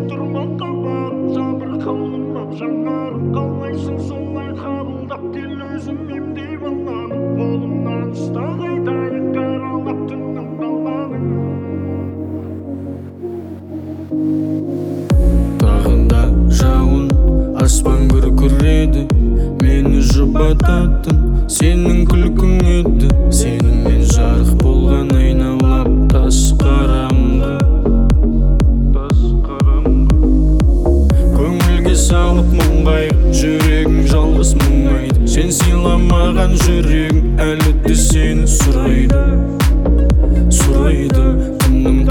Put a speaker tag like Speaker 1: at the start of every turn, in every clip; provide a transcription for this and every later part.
Speaker 1: тұрма қабақ жабырқаулыма жанарың қалайсың солай қабылдап кел өзім емдей баланың қолымнан ұста қайтайық қаралап түннің қаланың
Speaker 2: тағында жауын аспан күркіреді мені жұбататын сенің күлкің еді сенімен жарық болған айналап тас қараңғы көңілге салып мұңғайып жүрегің жалғыз мұңайды сен сыйламаған жүрегің әлі де сені сұрайды тыным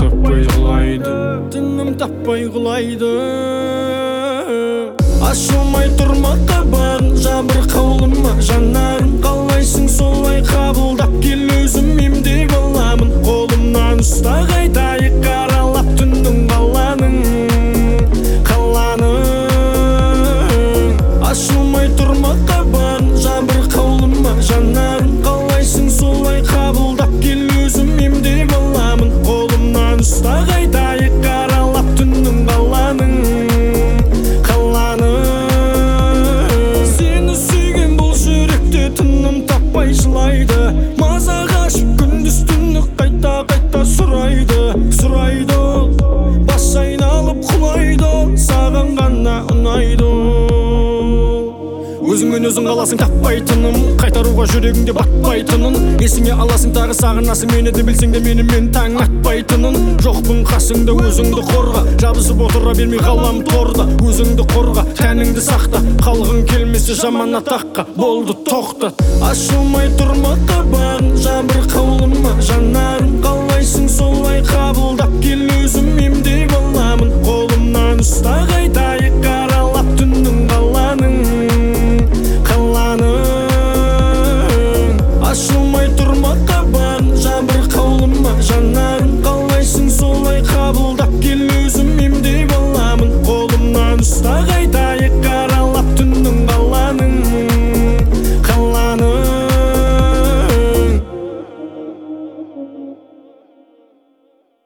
Speaker 2: таппай құлайды ашылмай тұрма қабағың жабырқаулыма жанарың қалайсың солай қабылдап кел өзім емдей баламын қолымнан ұста қайтайық қаралап түннің қаланың ашылмай тұрма қабағың жабырқаулыма жанарың қалайсың солай қабылдап кел өзім емдей баламын қолымнан ұста қайтайық қаралап түннің қаланың сені сүйген бұл жүректе тыным таппай жылайды маза қашып күндіз түні қайта сұрайды бас айналып құлайды саған ғана ұнайды өзіңмен өзің қаласың таппайтыным қайтаруға жүрегіңде батпайтынын есіңе аласың тағы сағынасың мені де білсең де менімен таң атпайтынын жоқпын қасыңда өзіңді қорға жабысып отыра бермей қалам торда өзіңді қорға тәніңді сақта қалғың келмесе жаман атаққа болды тоқтат ашылмай тұрма қабағың жабырқаулыма жанарың қалайсың солай қабылдап кел өзім емде